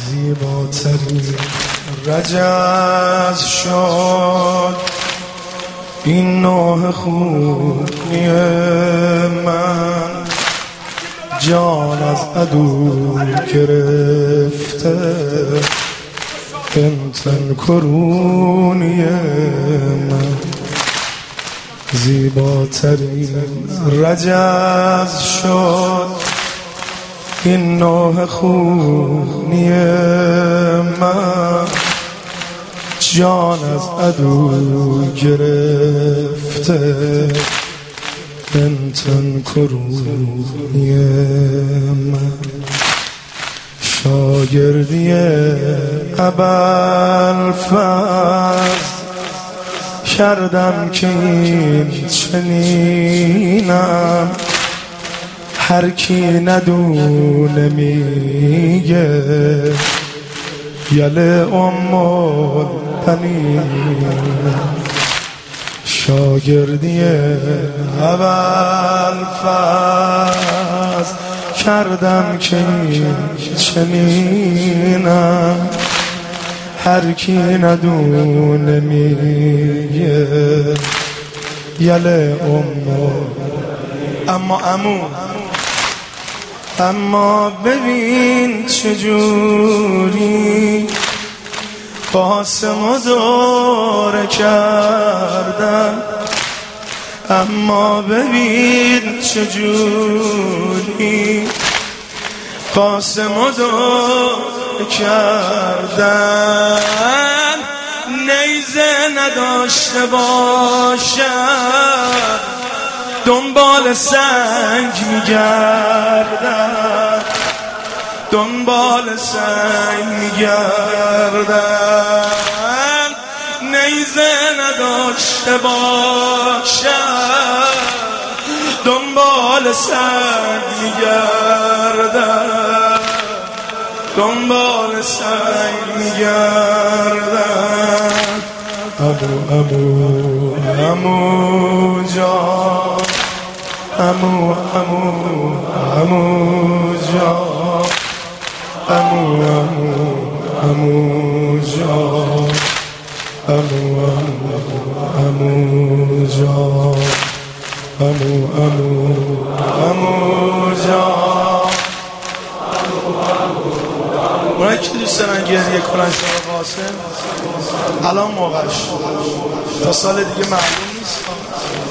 زیباترین رجز شد این نوح خونی من، جان از عدو گرفته بنتن کرونی من. زیباترین رجز شد این نوح خونی من، جان از عدو گرفته بنتن کرونی من. شاگردی ابوالفضل کردم که این چنینم، هر کی ندونه میگه یله البنین. شاگردی ابوالفضل کردم که چنینم، هر کی ندونه میگه یله اما ببین چجوری قاسمو دوره کردن، اما ببین چجوری قاسمو دوره کردن. نیزه نداشته باشد دنبال سنگ میگردن، دنبال سنگ میگردن. نیزه نداشته باشد دنبال سنگ میگردن، دنبال سنگ میگردن. امو جان، امو جان، امو جان، امو جان، امو جان. اونایی که دوست دارن گریه کنن شما قاسم الان موقعش، تا سال دیگه معلوم نیست.